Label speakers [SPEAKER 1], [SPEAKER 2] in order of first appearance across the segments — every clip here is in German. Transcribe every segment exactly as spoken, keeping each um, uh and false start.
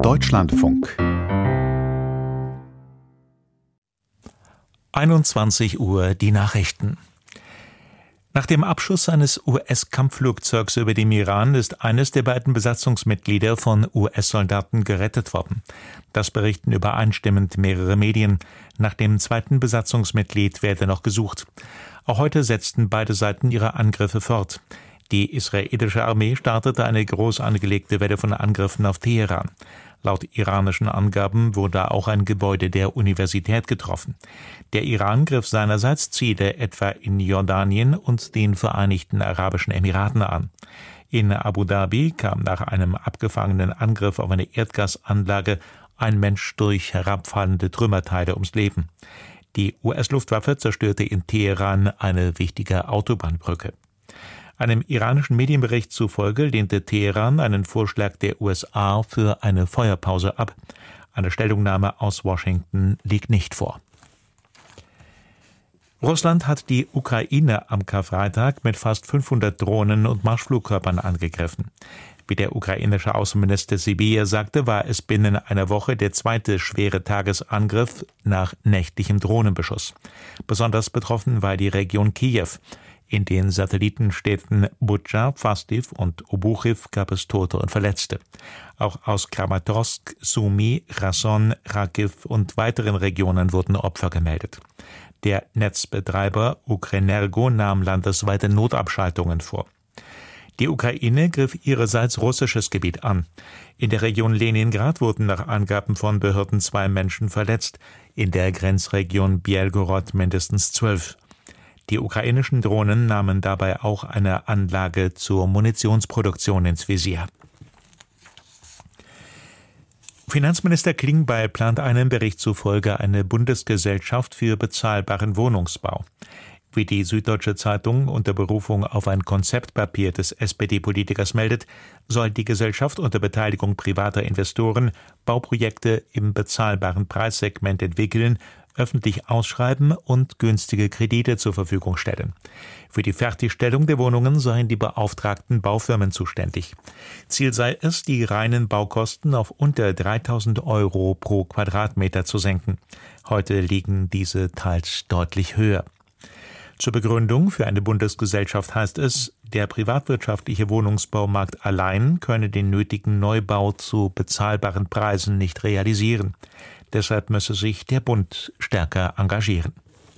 [SPEAKER 1] Deutschlandfunk.
[SPEAKER 2] einundzwanzig Uhr die Nachrichten. Nach dem Abschuss eines U S-Kampfflugzeugs über dem Iran ist eines der beiden Besatzungsmitglieder von U S-Soldaten gerettet worden. Das berichten übereinstimmend mehrere Medien. Nach dem zweiten Besatzungsmitglied werde noch gesucht. Auch heute setzten beide Seiten ihre Angriffe fort. Die israelische Armee startete eine groß angelegte Welle von Angriffen auf Teheran. Laut iranischen Angaben wurde auch ein Gebäude der Universität getroffen. Der Iran griff seinerseits Ziele etwa in Jordanien und den Vereinigten Arabischen Emiraten an. In Abu Dhabi kam nach einem abgefangenen Angriff auf eine Erdgasanlage ein Mensch durch herabfallende Trümmerteile ums Leben. Die U S-Luftwaffe zerstörte in Teheran eine wichtige Autobahnbrücke. Einem iranischen Medienbericht zufolge lehnte Teheran einen Vorschlag der U S A für eine Feuerpause ab. Eine Stellungnahme aus Washington liegt nicht vor. Russland hat die Ukraine am Karfreitag mit fast fünfhundert Drohnen und Marschflugkörpern angegriffen. Wie der ukrainische Außenminister Sybiha sagte, war es binnen einer Woche der zweite schwere Tagesangriff nach nächtlichem Drohnenbeschuss. Besonders betroffen war die Region Kiew. In den Satellitenstädten Butscha, Fastiv und Obuchiw gab es Tote und Verletzte. Auch aus Kramatorsk, Sumy, Rason, Rakiw und weiteren Regionen wurden Opfer gemeldet. Der Netzbetreiber Ukrenergo nahm landesweite Notabschaltungen vor. Die Ukraine griff ihrerseits russisches Gebiet an. In der Region Leningrad wurden nach Angaben von Behörden zwei Menschen verletzt, in der Grenzregion Bielgorod mindestens zwölf. Die ukrainischen Drohnen nahmen dabei auch eine Anlage zur Munitionsproduktion ins Visier. Finanzminister Klingbeil plant einem Bericht zufolge eine Bundesgesellschaft für bezahlbaren Wohnungsbau. Wie die Süddeutsche Zeitung unter Berufung auf ein Konzeptpapier des S P D-Politikers meldet, soll die Gesellschaft unter Beteiligung privater Investoren Bauprojekte im bezahlbaren Preissegment entwickeln, öffentlich ausschreiben und günstige Kredite zur Verfügung stellen. Für die Fertigstellung der Wohnungen seien die beauftragten Baufirmen zuständig. Ziel sei es, die reinen Baukosten auf unter dreitausend Euro pro Quadratmeter zu senken. Heute liegen diese teils deutlich höher. Zur Begründung für eine Bundesgesellschaft heißt es, der privatwirtschaftliche Wohnungsbaumarkt allein könne den nötigen Neubau zu bezahlbaren Preisen nicht realisieren. Deshalb müsse sich der Bund stärker engagieren.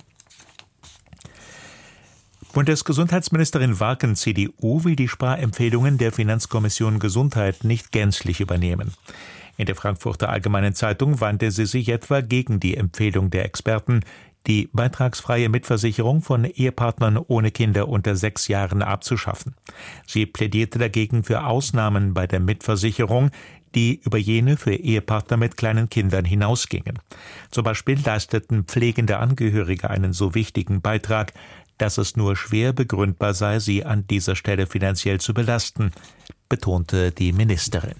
[SPEAKER 2] Bundesgesundheitsministerin Warken, C D U, will die Sparempfehlungen der Finanzkommission Gesundheit nicht gänzlich übernehmen. In der Frankfurter Allgemeinen Zeitung wandte sie sich etwa gegen die Empfehlung der Experten, die beitragsfreie Mitversicherung von Ehepartnern ohne Kinder unter sechs Jahren abzuschaffen. Sie plädierte dagegen für Ausnahmen bei der Mitversicherung, die über jene für Ehepartner mit kleinen Kindern hinausgingen. Zum Beispiel leisteten pflegende Angehörige einen so wichtigen Beitrag, dass es nur schwer begründbar sei, sie an dieser Stelle finanziell zu belasten, betonte die Ministerin.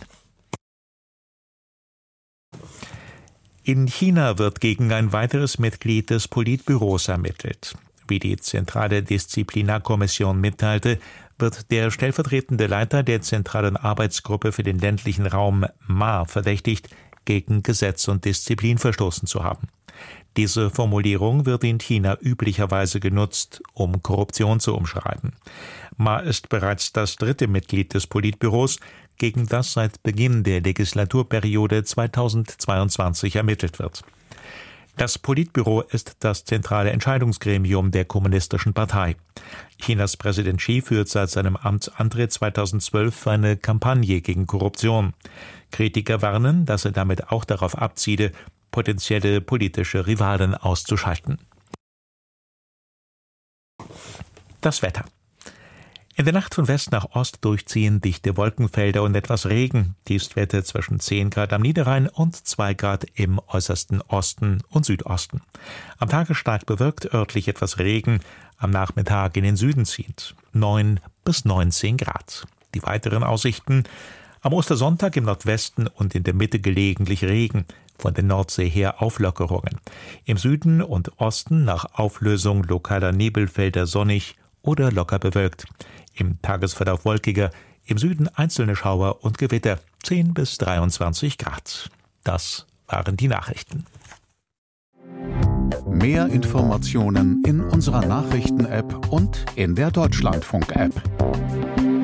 [SPEAKER 2] In China wird gegen ein weiteres Mitglied des Politbüros ermittelt. Wie die Zentrale Disziplinarkommission mitteilte, wird der stellvertretende Leiter der Zentralen Arbeitsgruppe für den ländlichen Raum M A verdächtigt, gegen Gesetz und Disziplin verstoßen zu haben. Diese Formulierung wird in China üblicherweise genutzt, um Korruption zu umschreiben. Ma ist bereits das dritte Mitglied des Politbüros, gegen das seit Beginn der Legislaturperiode zweitausendzweiundzwanzig ermittelt wird. Das Politbüro ist das zentrale Entscheidungsgremium der Kommunistischen Partei. Chinas Präsident Xi führt seit seinem Amtsantritt zweitausendzwölf eine Kampagne gegen Korruption. Kritiker warnen, dass er damit auch darauf abziele, potenzielle politische Rivalen auszuschalten. Das Wetter. In der Nacht von West nach Ost durchziehen dichte Wolkenfelder und etwas Regen. Tiefstwerte zwischen zehn Grad am Niederrhein und zwei Grad im äußersten Osten und Südosten. Am Tage stark bewölkt, örtlich etwas Regen, am Nachmittag in den Süden ziehend neun bis neunzehn Grad. Die weiteren Aussichten: am Ostersonntag im Nordwesten und in der Mitte gelegentlich Regen, von der Nordsee her Auflockerungen. Im Süden und Osten nach Auflösung lokaler Nebelfelder sonnig oder locker bewölkt. Im Tagesverlauf wolkiger, im Süden einzelne Schauer und Gewitter, zehn bis dreiundzwanzig Grad. Das waren die Nachrichten.
[SPEAKER 1] Mehr Informationen in unserer Nachrichten-App und in der Deutschlandfunk-App.